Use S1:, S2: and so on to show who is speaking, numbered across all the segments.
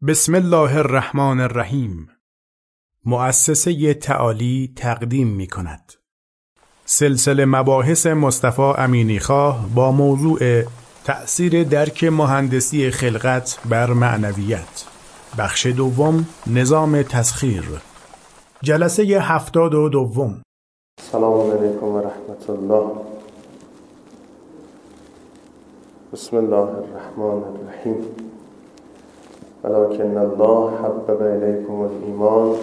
S1: بسم الله الرحمن الرحیم. مؤسسه تعالی تقدیم می کند سلسله مباحث مصطفی امینیخواه با موضوع تأثیر درک مهندسی خلقت بر معنویت، بخش دوم، نظام تسخیر، جلسه 72.
S2: سلام علیکم و رحمت الله. بسم الله الرحمن الرحیم. ولكن الله حبب إليكم الإيمان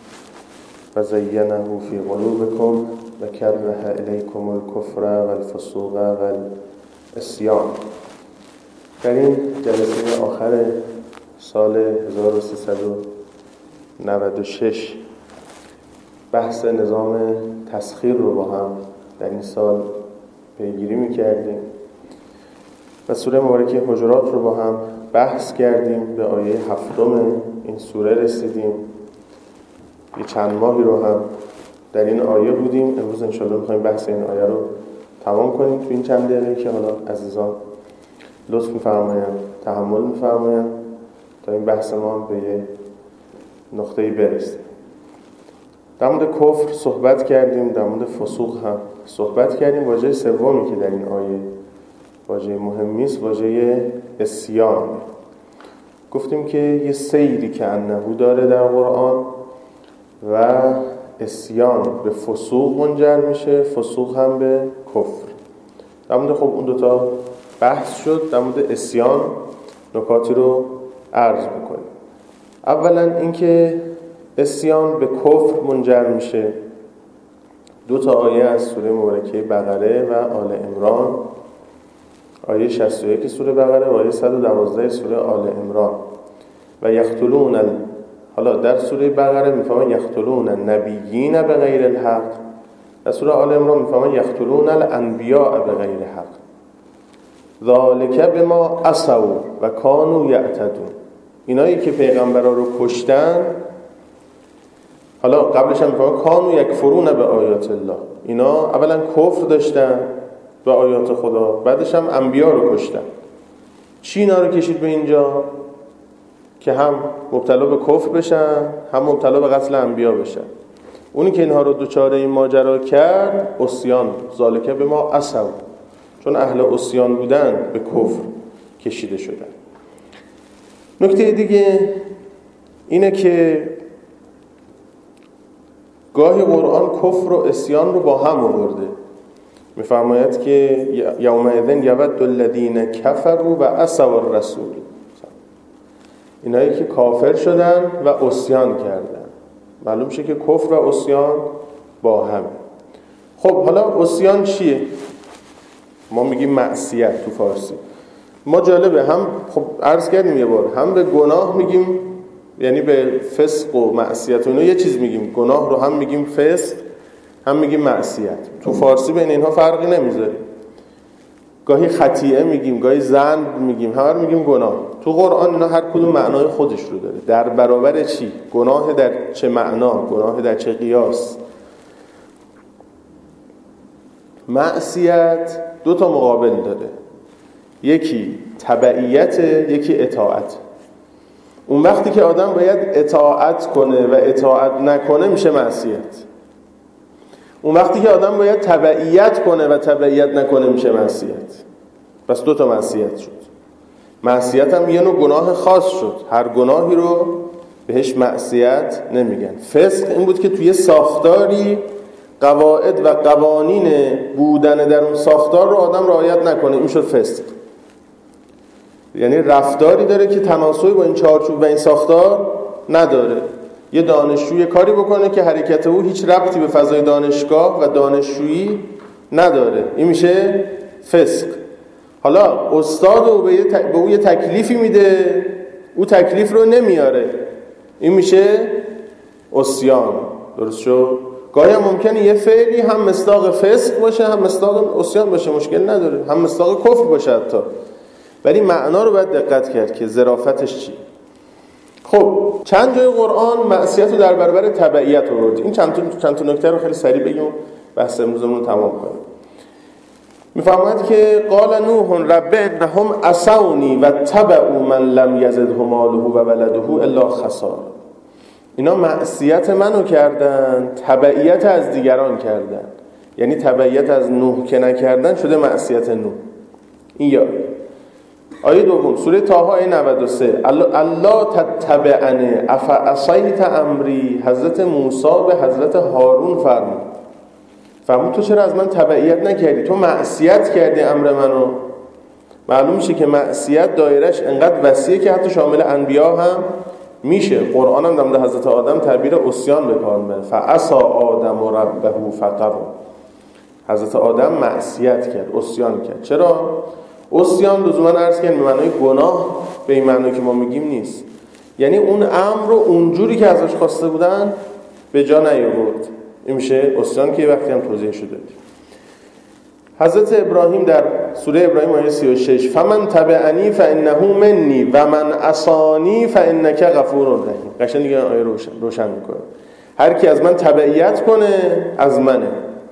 S2: وزينه في قلوبكم وكره إليكم الكفر والفسوق والعصيان. در این جلسه آخر سال 1396 بحث نظام تسخیر رو با هم در این سال پیگیری می‌کردیم و سوره مبارکه حجرات رو با هم بحث کردیم. به آیه 7 این سوره رسیدیم. یه چند ماهی رو هم در این آیه بودیم. امروز انشاءالله می‌خوایم بحث این آیه رو تمام کنیم تو این چند دقیقه که حالا عزیزان لطف می‌فرمایند تحمل می‌فرمایند تا این بحث ما هم به یه نقطه‌ای برسیم. در مورد کفر صحبت کردیم، در مورد فسوق هم صحبت کردیم. واژه سومی که در این آیه واژه مهمی است واژه عصیان. گفتیم که یه سیری که انهو داره در قرآن و عصیان به فسوق منجر میشه، فسوق هم به کفر. در مورد خب اون دوتا بحث شد. در مورد عصیان نکاتی رو عرض بکنیم. اولا اینکه عصیان به کفر منجر میشه، دو تا آیه از سوره مبارکه بقره و آل عمران، آیه 61 سوره بقره و آیه 112 سوره آل عمران. و یقتلون حالا در سوره بقره میفهمن یقتلون النبیین بغیر الحق، در سوره آل عمران میفهمن یقتلون الانبیاء بغیر حق. ذالک بما عصوا و کانوا یعتدون. اینایی که پیغمبرا رو کشتن، حالا قبلش هم میفهمن کانوا یکفرون به آیات الله، اینا اولا کفر داشتن به آیات خدا، بعدش هم انبیا رو کشتن. چی اینا رو کشید به اینجا که هم مبتلا به کفر بشن هم مبتلا به قتل انبیا بشن؟ اونی که اینها رو دوچاره این ماجرا کرد عصیان، ذالک به ما عصوا، چون اهل عصیان بودن به کفر کشیده شدن. نکته دیگه اینه که گاهی قرآن کفر و عصیان رو با هم آورده. می‌فرماید که یومئذ یود الذین کفروا و عصوا الرسول، اینایی که کافر شدن و عصیان کردن. معلوم شه که کفر و عصیان با هم. خب حالا عصیان چیه؟ ما میگیم معصیت تو فارسی. ما جالبه هم خب عرض کردیم یه بار، هم به گناه میگیم، یعنی به فسق و معصیت و اینا یه چیز میگیم، گناه رو هم میگیم فسق هم میگیم معصیت. تو فارسی بین اینها فرقی نمیذاره. گاهی خطیئه میگیم، گاهی ذنب میگیم، همه رو میگیم گناه. تو قرآن اینا هر کدوم معنای خودش رو داره. در برابر چی؟ گناه در چه معنا؟ گناه در چه قیاس؟ معصیت دو تا مقابل داره، یکی تبعیت، یکی اطاعت. اون وقتی که آدم باید اطاعت کنه و اطاعت نکنه میشه معصیت. اون وقتی که آدم باید تبعیت کنه و تبعیت نکنه میشه معصیت. پس دو تا معصیت شد. معصیت هم یه نوع گناه خاص شد. هر گناهی رو بهش معصیت نمیگن. فسق این بود که توی ساختاری قواعد و قوانین بودن در اون ساختار رو آدم رعایت نکنه، این شد فسق. یعنی رفتاری داره که تناسبی با این چارچوب و این ساختار نداره. یه دانشجوی کاری بکنه که حرکت او هیچ ربطی به فضای دانشگاه و دانشجویی نداره، این میشه فسق. حالا استاد او به او یه تکلیفی میده، او تکلیف رو نمیاره، این میشه عصیان. درست شد؟ گاهی هم ممکنه یه فعلی هم مصداق فسق باشه هم مصداق عصیان باشه، مشکل نداره، هم مصداق کفر باشه حتی، ولی معنا رو باید دقت کرد که ظرافتش چی. خب چند جای قرآن معصیت رو در برابر تبعیت آورد. این چند تا نکته رو خیلی سریع بگیم بحث امروزمون رو تمام کنیم. میفهمد که قال نوح رب انهم عصونی و تبعوا من لم یزده ماله و ولده الا خسارا. اینا معصیت منو کردن، تبعیت از دیگران کردن. یعنی تبعیت از نوح که نکردن شده معصیت نوح. این یا آیه دوم سوره طه آیه 93 الله تتبعنی افعصیت امری. حضرت موسی به حضرت هارون فرمود تو چرا از من تبعیت نکردی؟ تو معصیت کردی امر منو. معلوم میشه که معصیت دایرش انقدر وسیعه که حتی شامل انبیا هم میشه. قرآن هم در مورد حضرت آدم تعبیر عصیان به کار میبره. فعصی آدم ربه فغوی. حضرت آدم معصیت کرد، عصیان کرد. چرا؟ عصیان لزوما عرض کردن به معنای گناه به این معنی که ما میگیم نیست. یعنی اون امر رو اونجوری که ازش خواسته بودن به جا نیاورد. این میشه عصیان که وقتی هم توضیح شده. حضرت ابراهیم در سوره ابراهیم آیه 36 فمن تبعنی فانه منی و من عصانی فانک غفور رحیم. قشنگ دیگه آیه روشن میکنه. هر کی از من تبعیت کنه از منه،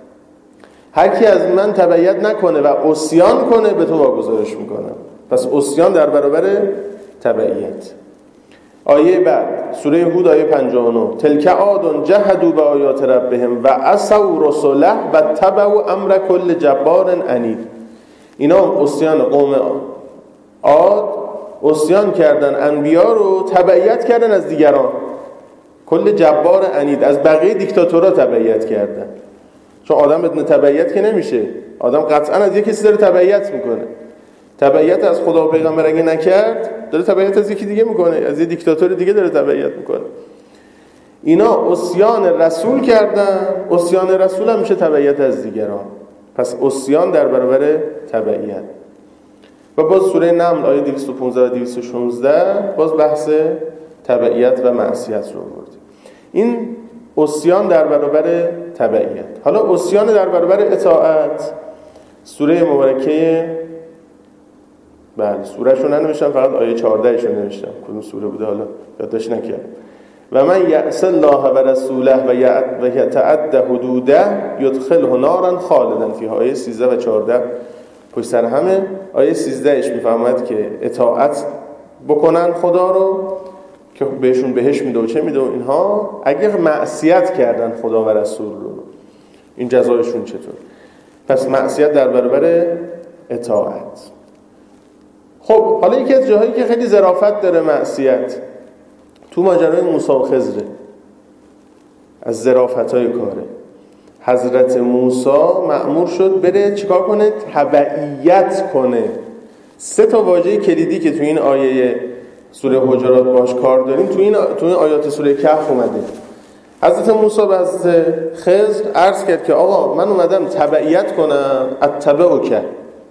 S2: هر کی از من تبعیت نکنه و عصیان کنه به تو واگذارش میکنم. پس عصیان در برابر تبعیت. آیه بعد سوره هود آیه 59 تلک عاد جحدوا بآیات ربهم و عصوا رسله و تبعوا امر کل جبار عنید. اینا عصیان قوم عاد عصیان کردن انبیا رو، تبعیت کردن از دیگران. کل جبار عنید، از بقیه دیکتاتورها تبعیت کردن. چون آدم بدون تبعیت که نمیشه. آدم قطعا از یک کسی داره تبعیت میکنه. تبعیت از خدا و پیغمبر اگه نکرد داره تبعیت از یکی دیگه میکنه، از یه دیکتاتور دیگه داره تبعیت میکنه. اینا عصیان رسول کردن. عصیان رسول هم میشه تبعیت از دیگران. پس عصیان در برابر تبعیت. و باز سوره نمل آیه 215 و 216 باز بحث تبعیت و معصیت رو آورد. این عصیان در برابر تبعیت. حالا عصیان در برابر اطاعت. سوره مبارکه بله سوره‌شو ننوشتم، فقط آیه 14 شو نوشتم. کدوم سوره بوده حالا یادداشت نکردم. و من یعص الله و رسوله و یتعد حدوده یدخله نارا خالدا فیها. آیه 13 و 14 پشت سر همه. آیه 13 میفهمد که اطاعت بکنن خدا رو که بهشون بهش میده و چه میده و اینها، اگه معصیت کردن خدا و رسول رو این جزایشون چطور؟ پس معصیت در برابر اطاعت. خب حالا یکی از جاهایی که خیلی ظرافت داره معصیت تو ماجرای موسی و خضر، از ظرافت‌های کاره. حضرت موسی مأمور شد بره چیکار کنه؟ تبعیت کنه. 3 تا واژه کلیدی که تو این آیه سوره حجرات باش کار داریم تو این آیات سوره کهف اومده. حضرت موسی به حضرت خضر عرض کرد که آقا من اومدم تبعیت کنم، اتبعک،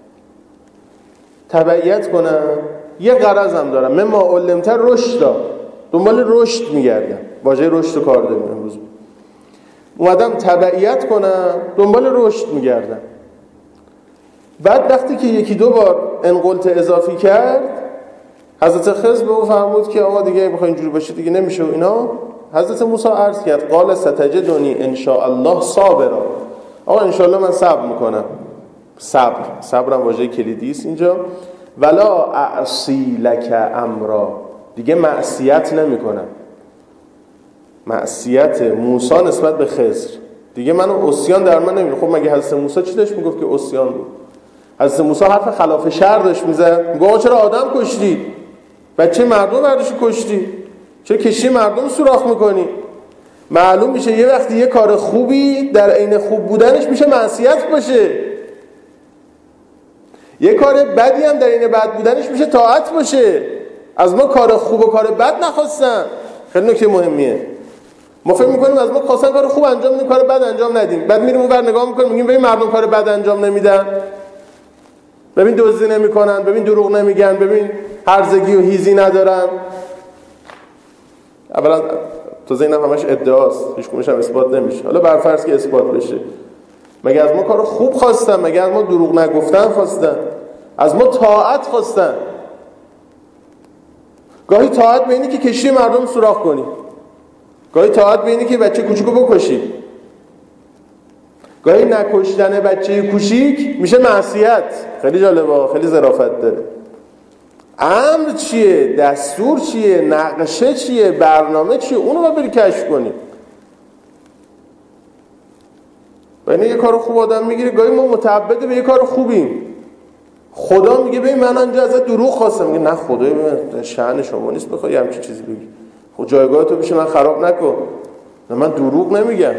S2: تبعیت کنم، یه غرضم دارم، من ما علمتر رشد، دنبال رشد میگردم. واژه رشد رو کار داریم امروز. اومدم تبعیت کنم، دنبال رشد میگردم. بعد وقتی که 1-2 بار انقلت اضافی کرد، حضرت خضر به او فرمود که آقا دیگه بخوای اینجوری باشه دیگه نمیشه و اینا. حضرت موسی عرض کرد قال ستجدنی ان شاء الله صابرا. آقا ان شاء الله من صبر میکنم. صبرم واژه کلیدی است اینجا. ولا اعصی لک امرا، دیگه معصیت نمیکنم. معصیت موسی نسبت به خضر دیگه منو عصیان در من نمیره. خب مگه حضرت موسی چی داشت میگفت که عصیان بود؟ حضرت موسی حرف خلاف شرع داشت میزد. میگه چرا آدم کشتی؟ بچه مردم برداشت کشتی؟ چرا کشتی مردم سوراخ میکنی؟ معلوم میشه یه وقتی یه کار خوبی در عین خوب بودنش میشه معصیت باشه، یه کار بدی هم در عین بد بودنش میشه طاعت باشه. از ما کار خوب و کار بد نخواستن. خیلی نکته مهمیه. ما فکر میکنیم از ما خواستن کار خوب انجام بدیم، کار بد انجام ندیم. بعد میریم اونور نگاه میکنیم میگیم ببین مردم کار بد انجام نمیدن، ببین دزدی نمیکنن، ببین دروغ نمیگن، ببین هرزگی و هیزی ندارن. اولا تو ذهنم همش ادعاست، هیچ کدومش هم اثبات نمیشه. حالا بر فرض که اثبات بشه، مگه از ما کار خوب خواستن؟ مگه از ما دروغ نگفتن خواستن؟ از ما طاعت خواستن. گاهی طاعت به اینه که کشتی مردم سوراخ کنی، گاهی طاعت به اینه که بچه کوچیکو بکشی. گاهی نکشتن بچه کوچیک میشه معصیت. خیلی جالبه، خیلی ظرافت داره. امر چیه؟ دستور چیه؟ نقشه چیه؟ برنامه چیه؟ اونو باید بری کشف کنی. و اینه یه کار خوب آدم میگیره، گاهی ما متعبد به یه کار خوبیم. خدا میگه ببین من اینجا ازت دروغ خواستم، میگه نه خدای من شأن شما نیست بخوای همچین چیزی بگی. خب جایگاه تو بشه من خراب نکن. نه من دروغ نمیگم.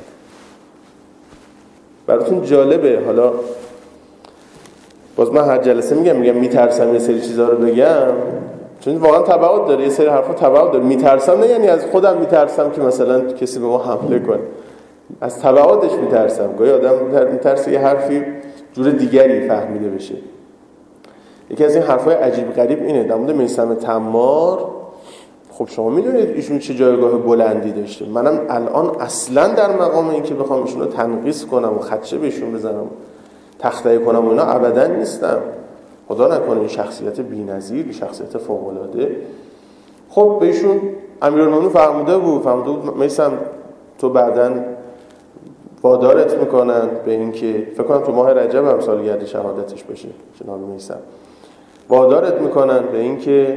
S2: براتون جالبه، حالا باز من هر جلسه میگم میترسم یه سری چیزا رو بگم، چون واقعا تبعات داره، یه سری حرفا تبعات داره. میترسم نه یعنی از خودم میترسم که مثلا کسی به ما حمله کنه، از تبعاتش میترسم. گاهی آدم میترسه یه حرفی جور دیگری فهمیده بشه. یکی از این حرفای عجیب غریب اینه در مورد میثم تمار. خب شما میدونید ایشون چه جایگاه بلندی داشته. منم الان اصلا در مقام این که بخوام ایشون رو تنقیص کنم و خدشه بهشون بزنم تخطئه کنم و اینا ابدا نیستم. خدا نکنه این شخصیت بی‌نظیر، شخصیت فوق‌العاده. خب به ایشون امیرالمومنین فرموده بود میثم تو بعداً وادارت میکنن به این که فکر کنم تو ماه رجب هم سالگرد شهادتش باشه جناب میثم، وادارت میکنن به این که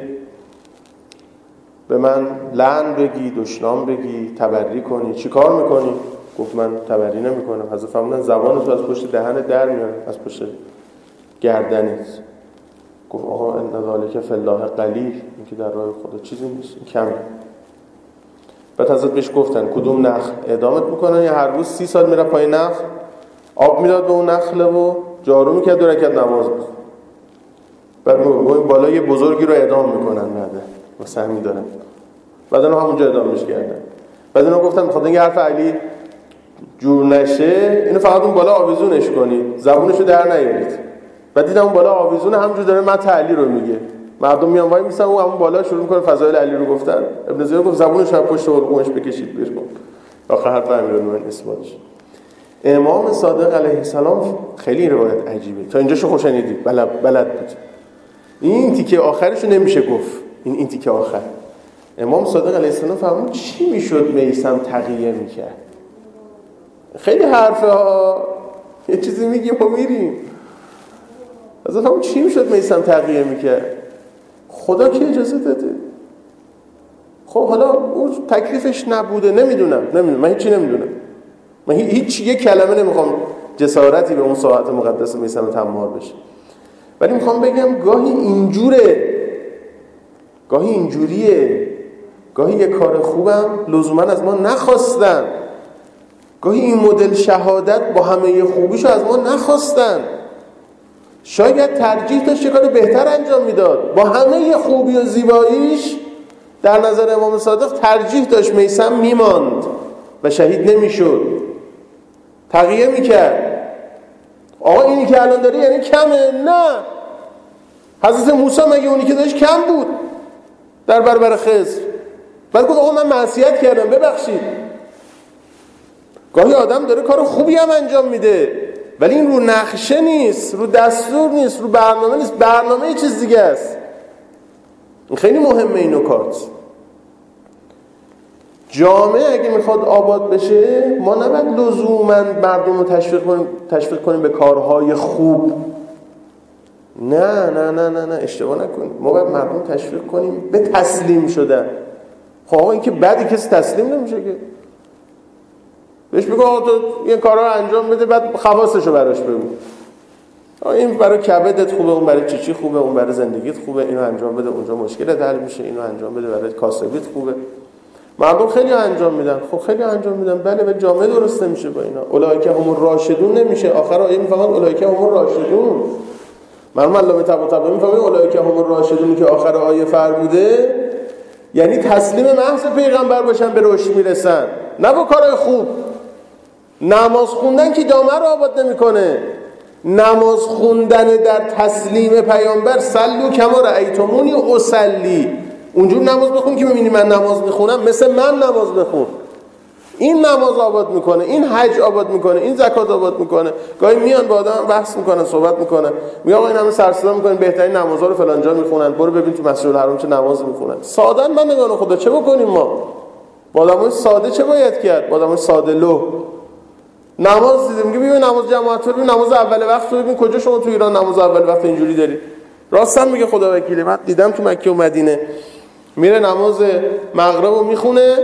S2: به من لعن بگی، دشنام بگی، تبری کنی. چی کار میکنی؟ گفت من تبری نمیکنم. حضرت فرمودن زبانتو از پشت دهنت در میارم، از پشت گردنت. گفت آقا ان ذالک فی الله قلیل، این که در راه خدا چیزی نیست، این کمه. بعد حضرت بهش گفتن کدوم نخل اعدامت میکنن یا هر روز 30 سال میره پای نخل آب میداد به اون نخل و جارو میکرد 2 رکعت نماز بخون. بعد اون بالا یه بزرگی رو اعدام میکنن بعد واسه همین دارن. بعد اونها همونجا اعدامش کردن. بعد اونها گفتن میخواد این حرف علی جور نشه اینو فقط اون بالا آویزونش کنید، زبونشو در نیارید. بعد دیدم اون بالا آویزونه همونجوری داره مت علی رو میگه. مردم میان وای میسن اون همون بالا شروع میکنه فضایل علی رو گفتن. ابن زیاد گفت زبونش رو پشت حلقومش بکشید بیرون. آخر حرف امیرالمومنین اثبات شد. امام صادق علیه السلام خیلی روایت عجیبه. تا اینجاشو خوش شنیدید، بلد بود. این تیکه آخرشو نمیشه گفت. این تیکه آخر. امام صادق علیه السلام فرمود چی میشد میثم تقیه میکرد؟ خیلی حرفه ها، یه چیزی میگیم و میریم. از همون چی میشد میثم تقیه میکرد؟ خدا کی اجازه داده؟ خب حالا اون تکلیفش نبوده، نمیدونم من هیچی نمیدونم. من هیچ یه کلمه نمیخوام جسارتی به اون ساعت مقدس میثم تمار بشه. ولی میخوام بگم گاهی اینجوره، گاهی اینجوریه، گاهی یه کار خوبم لزوما از ما نخواستن، گاهی این مدل شهادت با همه خوبیشو از ما نخواستن. شاید ترجیح داشت کار بهتر انجام میداد، با همه خوبی و زیباییش در نظر امام صادق ترجیح داشت میثم میماند و شهید نمیشد، تقیه میکرد. آقا اینی که الان داری یعنی کمه؟ نه، حضرت موسی مگه اونی که داشت کم بود در برابر خضر؟ بعد گفت آقا من معصیت کردم ببخشید. گاهی آدم داره کار خوبی هم انجام میده ولی این رو نقشه نیست، رو دستور نیست، رو برنامه نیست. برنامه یه چیز دیگه است. این خیلی مهمه این نکات. جامعه اگه میخواد آباد بشه ما نباید لزوما مردم رو تشویق کنیم به کارهای خوب. نه اشتباه نکنیم. ما باید مردم تشویق کنیم به تسلیم شدن. خب آقا این که بعدی کسی تسلیم نمیشه که بهش بگو آقا تو این کارا رو انجام بده بعد خواستشو براش بگو. این برای کبدت خوبه، اون برای چیچی خوبه، اون برای زندگیت خوبه، اینو انجام بده اونجا مشکلت حل میشه، اینو انجام بده برای کاسبیت خوبه. مردم خیلی انجام میدن. خب خیلی انجام میدن بله، ولی جامعه درست نمیشه با اینا. اولئک هم الراشدون نمیشه. آخر آیه میفهمن اولئک هم الراشدون. مرحوم علامه طباطبایی میفهمن اولئک هم الراشدون که آخر آیه فرموده یعنی تسلیم محض پیغمبر باشن به رشد میرسن، نه با کارهای خوب. نماز خوندن که جامعه رو آباد نمیکنه. نماز خوندن در تسلیم پیامبر صلوا کما رأیتمونی اصلی، اونجور نماز بخون که میبینی من نماز میخونم مثل من نماز بخون. این نماز آباد میکنه، این حج آباد میکنه، این زکات آباد میکنه. گاهی میان با آدم بحث میکنن، صحبت میکنن، میگن آقا این همه سر صدا میکنن بهترین نمازها رو فلان جا میخونن، برو ببین تو مسجد الحرام چه نماز میخونن. سادهن بندگان خدا، چه بکنیم ما؟ با آدمای ساده چه باید کرد؟ با آدمای ساده لو. نماز دیدیم میگه ببین نماز جماعت رو، ببین نماز اول وقت رو ببین، کجا شما تو ایران نماز اول وقت اینجوری داری؟ راستم میگه خدا وکیلی، من دیدم تو مکه و مدینه میره نماز مغرب رو میخونه،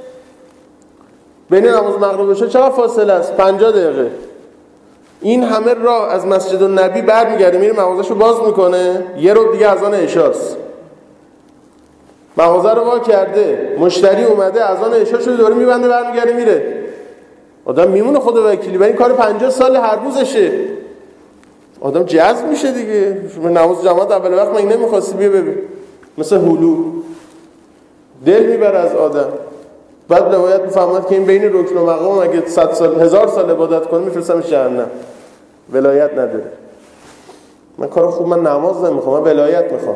S2: بین نماز مغرب بشه چقدر فاصله است؟ 50 دقیقه. این همه راه از مسجد النبی برمیگرده میره مغازه‌شو باز میکنه، یه رو دیگه اذان عشاست، مغازه رو وا کرده، مشتری اومده، اذان عشا شده، داره میبنده برمیگرده میره. آدم میمونه خدا وکیلی، ولی این کار 50 سال هر روزشه. آدم جذب میشه دیگه. نماز جماعت اول وقت من نمیخواستی بیا ببین، مثل هلو دل میبره از آدم. بعد روایت میفهمد که این بین رکن و مقام اگه 100 سال 1000 سال عبادت کنه میفرستمش جهنم، ولایت نداره. من کار خوب، من نماز نمیخوام، من ولایت میخوام.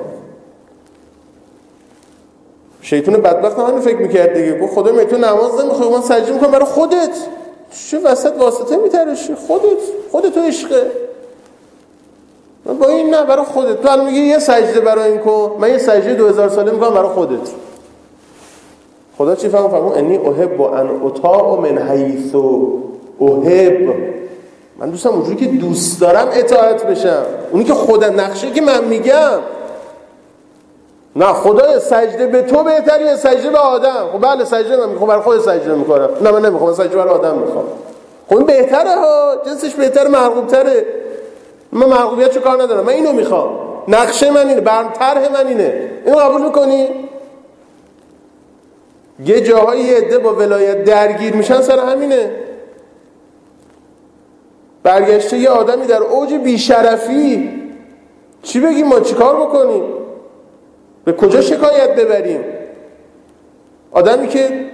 S2: شیطان بدبخت همین فکر میکرد دیگه، گفت خدا میگه تو نماز نمیخوای، من سجده میکنم برای خودت، چه وسط واسطه میترشی؟ خودت عشقه. من با این نه، برای خودت. تو الان میگی یه سجده برای این کن، من یه سجده 2000 ساله میکنم برای خودت. خدا چی فهمون؟ انی احب ان اطاع من حیث احب. من دوستم اونجوری که دوست دارم اطاعت بشم، اونی که خودم نقشه که من میگم. نه خدای سجده به تو بهتری یا سجده به آدم؟ خب بله سجده من میخوام برای خود سجده میکنم. نه من نمیخوام، سجده برای آدم میخوام. خب این بهتره ها، جنسش بهتره، مرغوب تره. من مرغوبیت چه کار ندارم، من اینو میخوام، نقشه من اینه، طرح من اینه. اینو قبول میکنی؟ یه جاهایی یه عده با ولایت درگیر میشن سر همینه. برگشته یه آدمی در اوج بیشرفی، چی بگیم ما؟ چی کار بکنیم؟ به کجا شکایت ببریم؟ آدمی که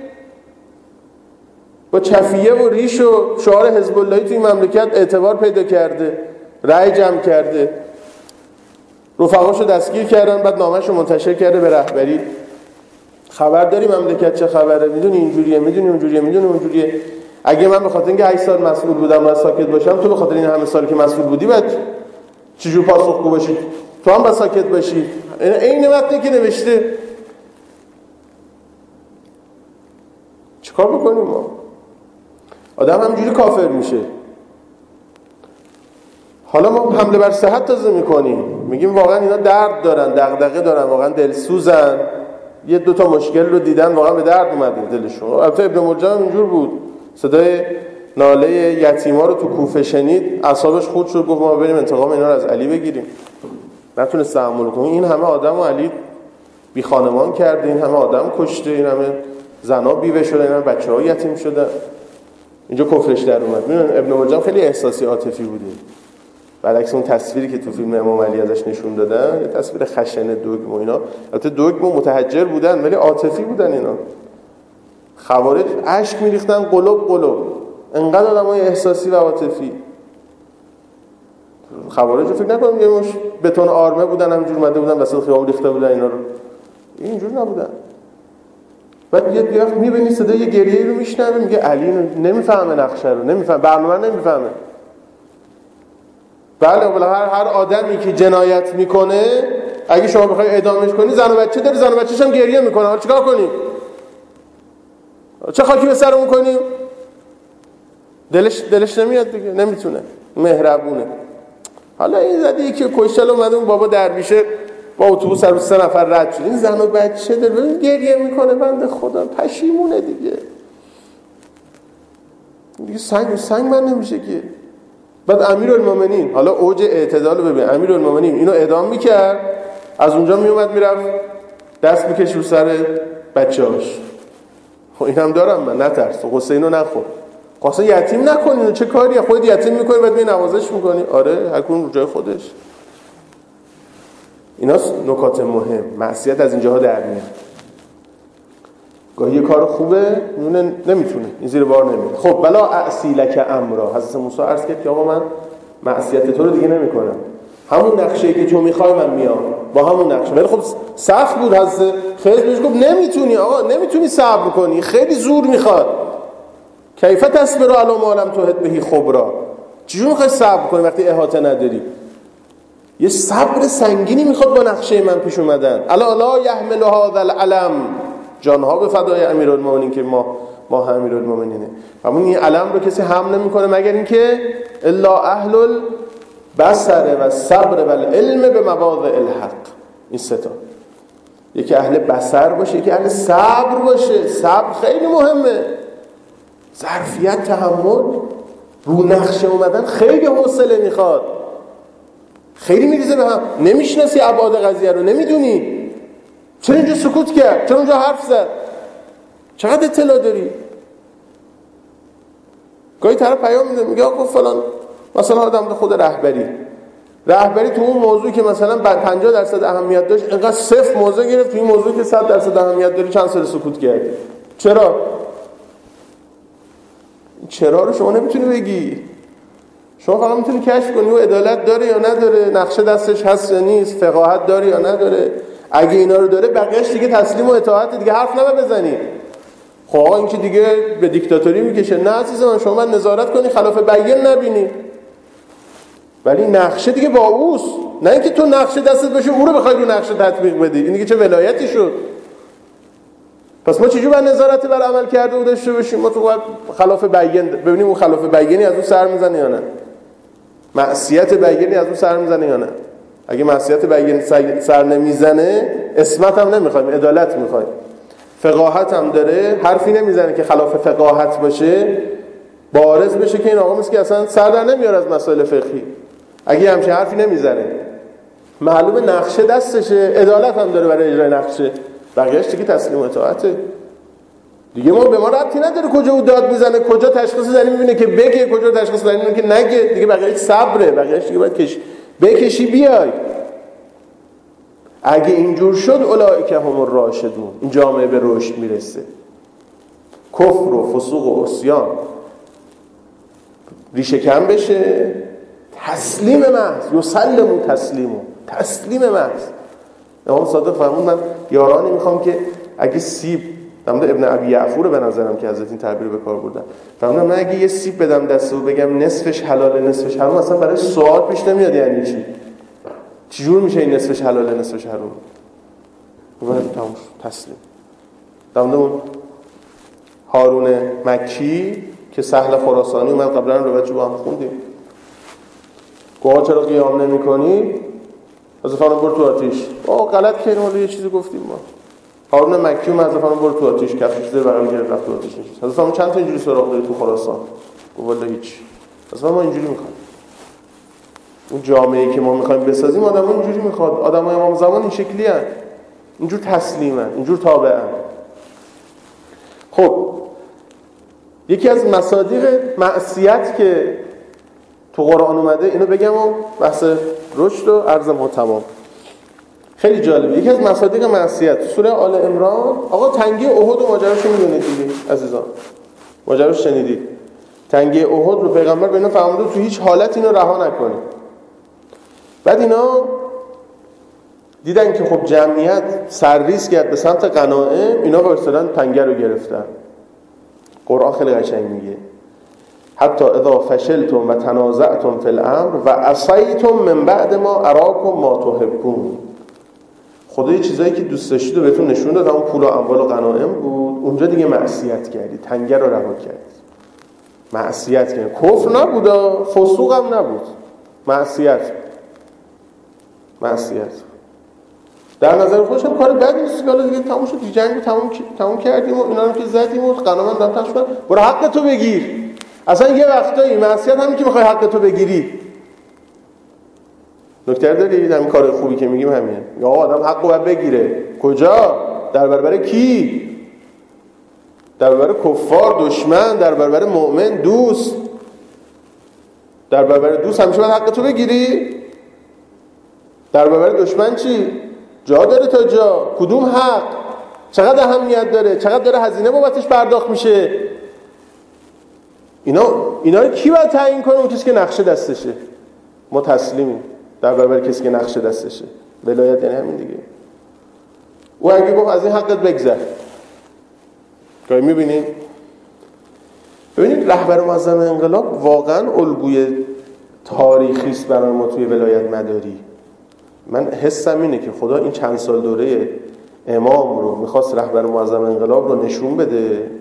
S2: با چفیه و ریش و شعار حزب اللهی توی مملکت اعتبار پیدا کرده، رأی جمع کرده، رفقاشو دستگیر کردن، بعد نامه‌شو منتشر کرده به رهبری. خبر داری مملکت چه خبره؟ میدونی اینجوریه، میدونی اونجوریه، میدونی اونجوریه. اگه من به خاطر اینکه 8 سال مسئول بودم و ساکت باشم، تو به خاطر این همه سالی که مسئول بودی بعد چجور پاسخگو باشی؟ تو هم با ساکت باشی. این متنی که نوشته. چیکار بکنیم ما؟ آدم همینجوری کافر میشه. حالا ما حمله بر صحت تازه میکنیم، میگیم واقعا اینا درد دارن، دغدغه دارن، واقعا دلسوزن، یه دوتا مشکل رو دیدن، واقعا به درد اومده دلشون. البته ابن ملجم اینجور بود، صدای ناله یتیما رو تو کوفه شنید، اعصابش خورد شد، گفت ما بریم انتقام اینا رو از علی بگیریم. نتونست تحمل کنه. این همه آدم و علی بی خانمان کرده، این همه آدم کشته، این همه زنا بیوه شدن، این همه بچه‌ها یتیم شدن. اینجا کفرش در اومد. میدونن ابن ملجم خیلی احساسی عاطفی بوده، برعکس اون تصویری که تو فیلم امام علی ازش نشون دادن، یه تصویر خشن دوگم و اینا. البته دوگم و متحجر بودن ولی عاطفی بودن اینا. خوارج اشک میریختن قلوب، انقدر آدمای احساسی و عاطفی. خوارج رو فکر نکنم یه مش بتون آرمه بودن، همینجور اومده بودن وسط خیابون ریخته بودن اینا رو. اینجور نبودن. بعد یه وقت میبینی صدای یه گریه رو میشنوه، میگه علی نمیفهمه نقشه رو، نمیفهمه برنامه، نمیفهمه. بله هر آدمی که جنایت میکنه اگه شما بخوای اعدامش کنی، زن و بچه داره، زن و بچه‌ش هم گریه میکنه، حالا چیکار کنیم؟ چه خاکی به سرمون کنیم؟ دلش نمیاد دیگه، نمیتونه، مهربونه. حالا این زده یکی کشتل اومده، اون بابا درویشه با اتوبوس هر 3 نفر رد شد، این زن و بچه داره، ببین گریه میکنه، بنده خدا پشیمونه دیگه سنگ من نمیشه که. بعد امیرالمومنین، حالا اوج اعتدال رو ببین، امیرالمومنین اینو اعدام میکرد، از اونجا میومد میرفت دست میکش رو سر بچه‌هاش. خب اینم دارم من، نترس، حسینو نخور، خاصه یتیم نکنین. چه کاریه؟ خودت یتیم میکنی بعد می نوازش میکنی. آره هر کدوم رو جای خودش. اینا نکات مهم. معصیت از اینجاها در میاد. گاهی یه کار خوبه نمیتونه، این زیر بار نمیره. خب بلا اعصیلک امرا، حضرت موسی عرض کرد که آقا من معصیت تو رو دیگه نمیکنم، همون نقشه‌ای که تو میخوای من میام با همون نقشه. ولی خب سخت بود. حضرت خضر بهش گفت نمیتونی آقا، نمیتونی صبر کنی، خیلی زور میخواد. کیف تصبر علی ما لم تحط به خبرا، چجوری میخوای صبر کنی وقتی احاطه نداری؟ یه صبر سنگینی میخواد با نقشه من پیش اومدن. الا لا یحمل هذا العلم جانها به فدای امیرالمومنین که ما امیرالمومنینه. همون این علم رو کسی حمل نمی‌کنه مگر اینکه الا اهل البصر و الصبر و العلم به مواضع الحق. این سه تا، یکی اهل بصر باشه، یکی اهل صبر باشه. صبر خیلی مهمه، ظرفیت، تحمل، رو نقشه اومدن خیلی حوصله میخواد، خیلی میریزه به هم. نمیشناسی ابعاد قضیه رو، نمیدونی چرا اینجا سکوت کرد، چرا اونجا حرف زد، چقدر اطلاع داری. گاهی طرف پیام میده میگه آقا فلان مثلا آدم خود رهبری تو اون موضوعی که مثلا 50% اهمیت داشت اینقدر صفر موضوع گرفت، تو این موضوعی که 100% اهمیت داره چند سال سکوت کرد. چرا رو شما نمیتونی بگی. شما فقط میتونی کشف کنی و عدالت داره یا نداره، نقشه دستش هست یا نیست، فقاهت داره یا نداره. اگه اینا رو داره بقیه‌اش دیگه تسلیم و اطاعت، دیگه حرف نباید بزنی. خب آقا این که دیگه به دیکتاتوری میکشه. نه عزیز من، شما نظارت کنی خلاف بیان نبینی، ولی نقشه دیگه با اوست، نه اینکه تو نقشه دستت باشه او رو بخوای رو نقشه تطبیق بدی. این دیگه چه ولایتی شد؟ پس ما چجوری باید نظارت بر عمل کرده او داشته باشیم؟ ما تو باید خلاف بیان ببینیم اون خلاف بیانی از اون سر میزنه یا نه، معصیت بیانی از اون سر میزنه یا نه. اگه معصیت بیانی سر نمیزنه اسمت هم نمیخوایم، عدالت میخوایم. فقاهت هم داره، حرفی نمیزنه که خلاف فقاهت باشه، بارز بشه که این آقا مثل که اصلا سر در نمیاره از مسائل فقهی. اگه همچین حرفی نمیزنه معلومه نقشه دستشه، عدالت هم داره برای اجرای نقشه، بقیه‌اش دیگه تسلیم و اطاعته. دیگه ما به ما ربطی نداره کجا او داد میزنه، کجا تشخیص زنی میبینه که بگه، کجا تشخیص زنی میبینه که نگه. دیگه بقیه‌اش صبره، بقیه‌اش دیگه باید بکشی بیای. اگه اینجور شد اولئک هم الراشدون، این جامعه به رشد میرسه. کفر و فسوق و عصیان ریشه کم بشه، تسلیم محض، یسلمو تسلیم محض. امام صادق فرمود من یارانی میخوام که اگه سیب نمده، ابن ابی یعفور به نظرم که حضرت این تعبیر به کار بردن، فرمودن من اگه یه سیب بدم دست و بگم نصفش حلاله نصفش حرام، اصلا برای سوال پیش نمیاد یعنی چی جور میشه این نصفش حلاله نصفش حرام. تمام تسلیم. اون هارون مکی که سهل خراسانی اومد قبلا رو بچه با هم خوندیم، گوها چرا قیام نمی کنی؟ از فرمان برو تو آتیش. غلط کردیم، حالا یه چیزی گفتیم ما. هارون مکی اومد از فرمان برو تو آتیش، کفش زیر بغل گرفت رفت تو آتیش نشست. از فرمان چند تا اینجوری سراغ داری تو خراسان؟ گفت والا هیچ. از فرمان ما اینجوری میخوایم. اون جامعه‌ای که ما میخوایم بسازیم آدم‌ها اینجوری میخواد. آدمای امام زمان این شکلی هستند. اینجور تسلیمن، اینجور تابعن. خب یکی از مصادیق معصیت که تو قرآن اومده اینو بگم و بحث رشد و عرضم تمام. خیلی جالبه. یکی از مصادیق معصیت سوره آل عمران. آقا تنگی احد و ماجراش میدونید دیگه عزیزان، ماجراش شنیدید. تنگی احد رو پیغمبر به اینا فرموده تو هیچ حالت اینو رها نکنید. بعد اینا دیدن که خب جمعیت سرریز کرد به سمت غنایم، اینا با اصطلاح تنگه رو گرفتن. قرآن خیلی قشنگ میگه حتی اذا فشلتم و تنازعتم فی الامر و عصیتم من بعد ما اراکم ما تحبون. خدا یه چیزایی که دوست داشتید و بهتون نشون داد، اون پول و اموال و غنایم بود، اونجا دیگه معصیت کردید، تنگه رو رها کردید، معصیت کردید. کفر نبود، فسوق هم نبود، معصیت. در نظر خودش هم کار بدی نیست. حالا دیگه تموم شد، جنگ رو تموم کردیم و اینا رو که زدیم و غنایم دادن تخش کردن، برو حق تو بگیر. اصلا یه وقتایی معصیت همین که میخوای حق تو بگیری. نکته دارید همین کار خوبی که میگیم همینه. یا آدم حقو باید بگیره. کجا؟ در برابر کی؟ در برابر کفار دشمن، در برابر مؤمن دوست. در برابر دوست همیشه باید حق تو بگیری. در برابر دشمن چی؟ جا داره تا جا. کدوم حق؟ چقدر اهمیت داره؟ چقدر داره هزینه بابتش پرداخت میشه؟ اینا رو کی باید تعیین کنه؟ اون کسی که نقشه دستشه. ما تسلیمیم در برابر کسی که نقشه دستشه. ولایت یعنی همین دیگه. او اگه گفت از این حقت بگذر، که میبینید ببینید رهبر معظم انقلاب واقعا الگوی تاریخی است برای ما توی ولایت مداری. من حسم اینه که خدا این چند سال دوره امام رو میخواست رهبر معظم انقلاب رو نشون بده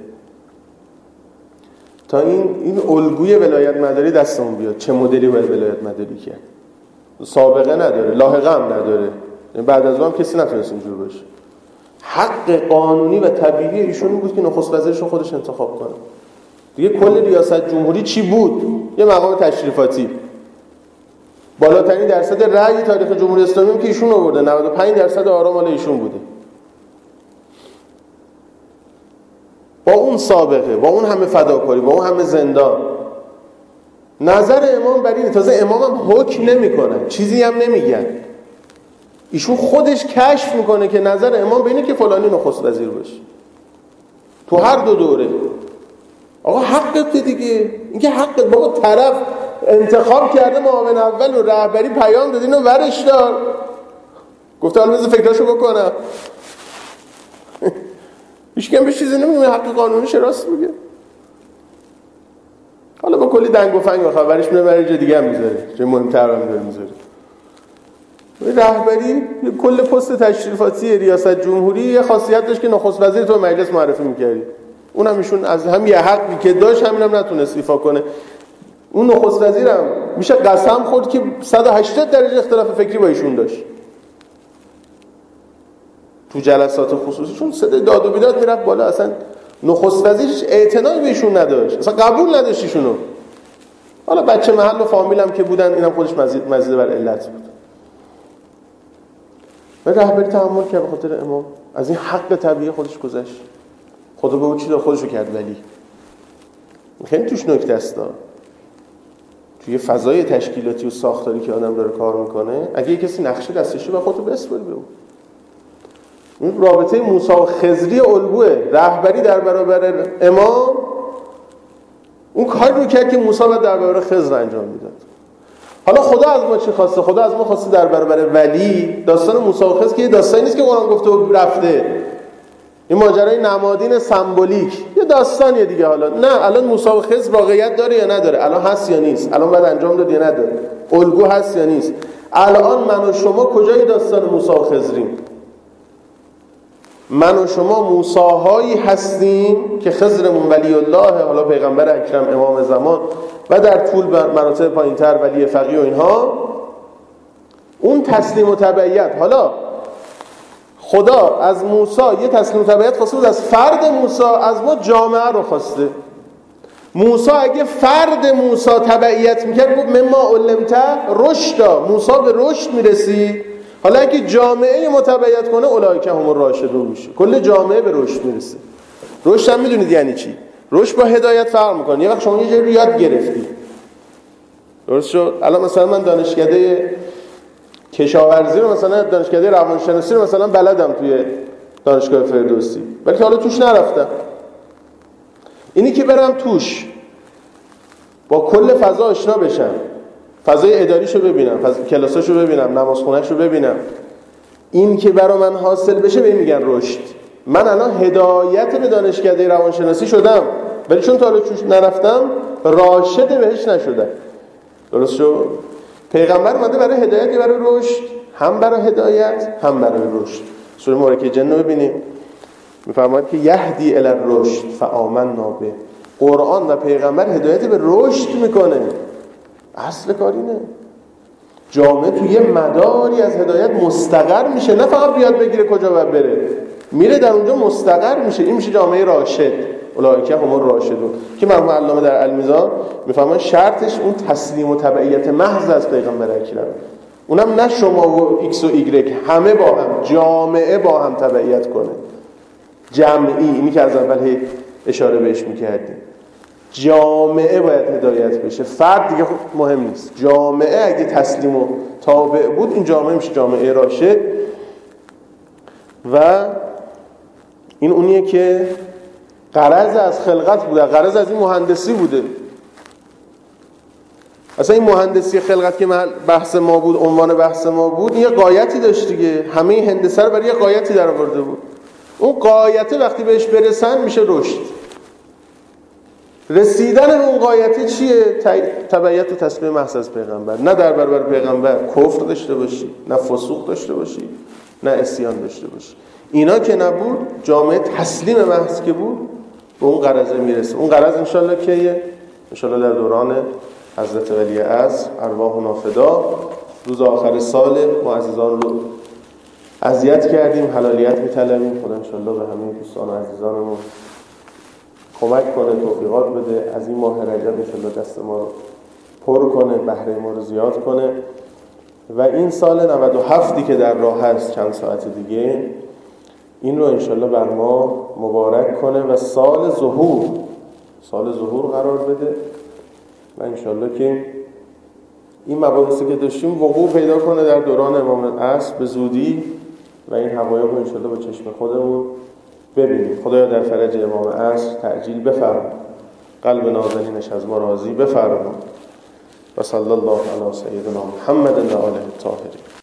S2: تا این الگوی ولایت مداری دستمون بیاد. چه مدلی باید ولایت مداری کرد؟ سابقه نداره، لاحقه هم نداره، بعد از اون هم کسی نتونست اینجور باشه. حق قانونی و طبیعی ایشون بود که نخست وزیرش رو خودش انتخاب کنه. دیگه کل ریاست جمهوری چی بود؟ یه مقام تشریفاتی. بالاترین درصد رأی تاریخ جمهوری اسلامی که ایشون آورده، 95% آرا مال ایشون بوده. با اون سابقه، با اون همه فداکاری، با اون همه زندان، نظر امام بر اینه. تازه امام هم حکم نمیکنن، چیزی هم نمیگن، ایشون خودش کشف میکنه که نظر امام بینه که فلانی نخست وزیر باشه تو هر دو دوره. آقا حقت دیگه، اینکه حقت. بابا طرف انتخاب کرده معاون اول و رهبری پیام داد، اینو ورش دار، گفته حالا بذار فکراشو بکنم. هیچ کم به چیزی نمیگه، حق قانونیش راست میگه. حالا با کلی دنگ و فنگ و خبرش میبره جای دیگه هم میذاره، جای مهمتر هم میذاره. رهبری کل پست تشریفاتی ریاست جمهوری یه خاصیت داشت که نخست وزیر تو مجلس معرفی می‌کردی. اونم ایشون از هم یه حقی که داشت همینم نتونست ایفا کنه. اون نخست وزیرم میشه قسم خورد که 180 درجه اختلاف فکری با ایشون داشت. تو جلسات خصوصیشون صدای داد و بیداد میرفت بالا، اصلا نخست وزیرش اعتنایی به ایشون نداشت، اصلا قبول نداشت ایشونو. حالا بچه محل و فامیل هم که بودن، اینم خودش مزید بر علت بود. و رهبری تحمل کرد به خاطر امام، از این حق طبیعی خودش گذشت. خدا به او چی داد؟ خودشو کرد ولی. خیلی توش نکته است. توی فضای تشکیلاتی و ساختاری که آدم داره کار میکنه، اگه کسی نقشه دستشه و خودتو بسپاری به او. این رابطه موسی و خضری الگوه، رهبری در برابر امام اون کار رو کرد که موسی در برابر خضر انجام میداد. حالا خدا از ما چی خواسته؟ خدا از ما خواسته در برابر ولی، داستان موسی و خضر که یه داستانی نیست که قرآن گفته و رفته، این ماجرای نمادین سمبولیک یه داستانیه دیگه. حالا نه، الان موسی و خضر واقعیت داره یا نداره؟ الان هست یا نیست؟ الان باید انجام داد یا نداره؟ الگو هست یا نیست؟ الان من و شما کجای داستان موسی و خضریم؟ من و شما موساهایی هستیم که خضرمون ولی الله، حالا پیغمبر اکرم امام زمان، و در طول مراتب پایینتر ولی فقیه و اینها، اون تسلیم و تبعیت. حالا خدا از موسی یه تسلیم و تبعیت خواسته بود از فرد موسی، از ما جامعه رو خواسته. موسی اگه فرد موسی تبعیت میکرد گفت مما علمته رشدا، موسی به رشد میرسید. حالا اگه جامعه متبعیت کنه اولئک هم الراشدون میشه، کل جامعه به رشد میرسه. رشد هم میدونید یعنی چی؟ رشد با هدایت فرق میکنه. یه وقت شما یه جایی رو یاد گرفتی، درست شد؟ الان مثلا من دانشکده کشاورزی رو، مثلا دانشکده روانشناسی رو مثلا بلدم توی دانشگاه فردوسی، ولی حالا توش نرفتم. اینی که برم توش با کل فضا آشنا بشم، فضای اداریشو ببینم، کلاساشو ببینم، نمازخونهشو ببینم، این که برا من حاصل بشه به میگن رشد. من الان هدایت به دانشکده روانشناسی شدم، ولی چون تا حالا توش نرفتم راشد بهش نشدم. درست شد؟ پیغمبر اومده برای هدایت، برای رشد، هم برای هدایت هم برای رشد. سوره مبارکه جن رو ببینیم، میفرماید که یهدی الی الرشد فآمنا به. قرآن و پیغمبر هدایت به رشد میکنه، اصل کار اینه. جامعه توی یه مداری از هدایت مستقر میشه، نه فقط بیاد بگیره کجا باید بره، میره در اونجا مستقر میشه. این میشه جامعه راشد، اولئک هم الراشدون، که مرحوم علامه در المیزان میفهمن شرطش اون تسلیم و تبعیت محض از پیغمبر اکرم. اونم نه شما و ایکس و ایگرگ، همه با هم، جامعه با هم تبعیت کنه، جمعی. اینی که از اول اشاره بهش میکردیم، جامعه باید هدایت بشه، فرد دیگه مهم نیست. جامعه اگه تسلیم و تابع بود، این جامعه میشه جامعه راشد. و این اونیه که غرض از خلقت بوده، غرض از این مهندسی بوده. اصلا این مهندسی خلقت که بحث ما بود، عنوان بحث ما بود، یه غایتی داشت دیگه. همه این هندسه رو برای یه غایتی در آورده بود. اون غایته وقتی بهش برسن میشه رشد. رسیدن به اون غایته چیه؟ تبعیت و تسلیم محض از پیغمبر. نه در برابر پیغمبر کفر داشته باشی، نه فسوق داشته باشی، نه عصیان داشته باشی. اینا که نبود، جامعه تسلیم محض که بود، به اون غرض میرسه. اون غرض انشالله کیه؟ انشالله در دوران حضرت ولی عصر، ارواحنا فدا. روز آخر سال ما عزیزان رو اذیت کردیم، حلالیت میطلبیم. خدا انشالله به همه دوستان و عزیزانمون کمک کنه، توفیقات بده. از این ماه رجب انشالله دست ما رو پر کنه، بهره ما رو زیاد کنه و این سال 97 که در راه هست چند ساعت دیگه، این رو انشالله بر ما مبارک کنه و سال ظهور قرار بده و انشالله که این مباحثی که داشتیم وقوع پیدا کنه در دوران امام عصر به زودی و این حقایق رو انشالله با چشم خودمون ببینیم. خدایا در فرج امام عصر تعجیل بفرما، قلب نازنینش از ما راضی بفرما و صلی الله علی سیدنا محمد و آله الطاهرین.